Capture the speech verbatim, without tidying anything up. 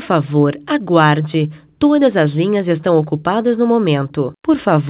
Por favor, aguarde. Todas as linhas estão ocupadas no momento. Por favor.